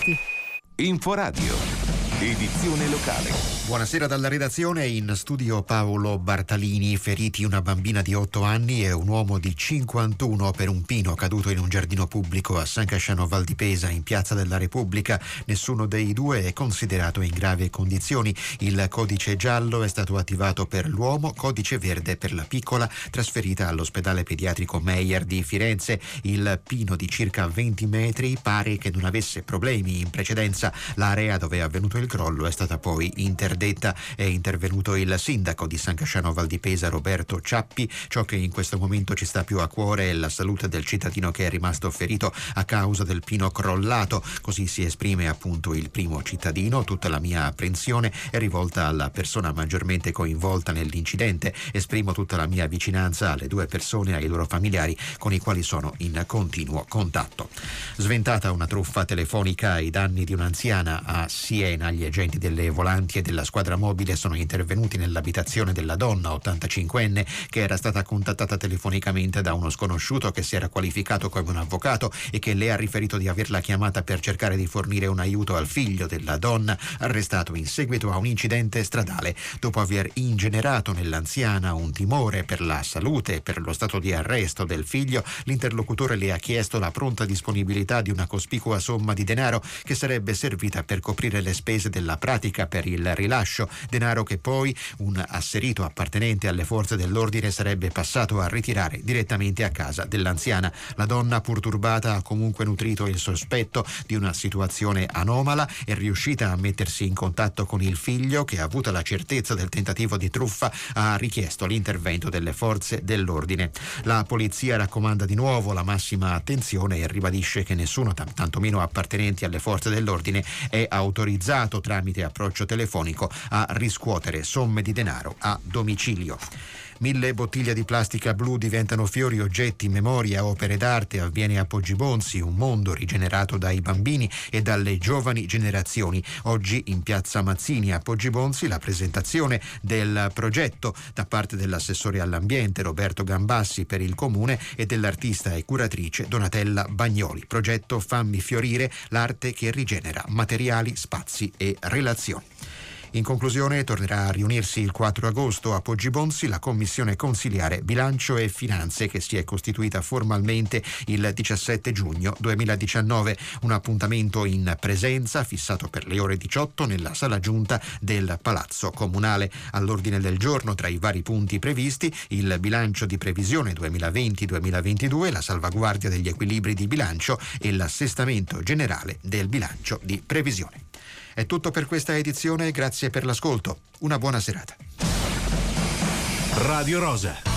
avanti. Inforadio, edizione locale. Buonasera dalla redazione, in studio Paolo Bartalini. Feriti una bambina di 8 anni e un uomo di 51 per un pino caduto in un giardino pubblico a San Casciano Val di Pesa, in Piazza della Repubblica. Nessuno dei due è considerato in gravi condizioni. Il codice giallo è stato attivato per l'uomo, codice verde per la piccola, trasferita all'ospedale pediatrico Meyer di Firenze. Il pino di circa 20 metri pare che non avesse problemi in precedenza. L'area dove è avvenuto il crollo è stata poi interdetta. È intervenuto il sindaco di San Casciano Val di Pesa, Roberto Ciappi. Ciò che in questo momento ci sta più a cuore è la salute del cittadino che è rimasto ferito a causa del pino crollato. Così si esprime appunto il primo cittadino. Tutta la mia apprensione è rivolta alla persona maggiormente coinvolta nell'incidente. Esprimo tutta la mia vicinanza alle due persone e ai loro familiari con i quali sono in continuo contatto. Sventata una truffa telefonica ai danni di un'anziana a Siena, gli agenti delle volanti e della squadra mobile sono intervenuti nell'abitazione della donna 85enne che era stata contattata telefonicamente da uno sconosciuto che si era qualificato come un avvocato e che le ha riferito di averla chiamata per cercare di fornire un aiuto al figlio della donna, arrestato in seguito a un incidente stradale. Dopo aver ingenerato nell'anziana un timore per la salute e per lo stato di arresto del figlio, l'interlocutore le ha chiesto la pronta disponibilità di una cospicua somma di denaro che sarebbe servita per coprire le spese della pratica per il rilascio, denaro che poi un asserito appartenente alle forze dell'ordine sarebbe passato a ritirare direttamente a casa dell'anziana. La donna, pur turbata, ha comunque nutrito il sospetto di una situazione anomala. È riuscita a mettersi in contatto con il figlio che, avuta la certezza del tentativo di truffa, ha richiesto l'intervento delle forze dell'ordine. La polizia raccomanda di nuovo la massima attenzione e ribadisce che nessuno, tantomeno appartenenti alle forze dell'ordine, è autorizzato tramite approccio telefonico a riscuotere somme di denaro a domicilio. 1000 bottiglie di plastica blu diventano fiori, oggetti, memoria, opere d'arte. Avviene a Poggibonsi, un mondo rigenerato dai bambini e dalle giovani generazioni. Oggi in piazza Mazzini a Poggibonsi la presentazione del progetto da parte dell'assessore all'ambiente Roberto Gambassi per il comune e dell'artista e curatrice Donatella Bagnoli. Progetto Fammi fiorire, l'arte che rigenera materiali, spazi e relazioni. In conclusione, tornerà a riunirsi il 4 agosto a Poggibonsi la Commissione Consiliare Bilancio e Finanze che si è costituita formalmente il 17 giugno 2019. Un appuntamento in presenza fissato per le ore 18 nella sala giunta del Palazzo Comunale. All'ordine del giorno, tra i vari punti previsti, il bilancio di previsione 2020-2022, la salvaguardia degli equilibri di bilancio e l'assestamento generale del bilancio di previsione. È tutto per questa edizione, grazie per l'ascolto. Una buona serata. Radio Rosa.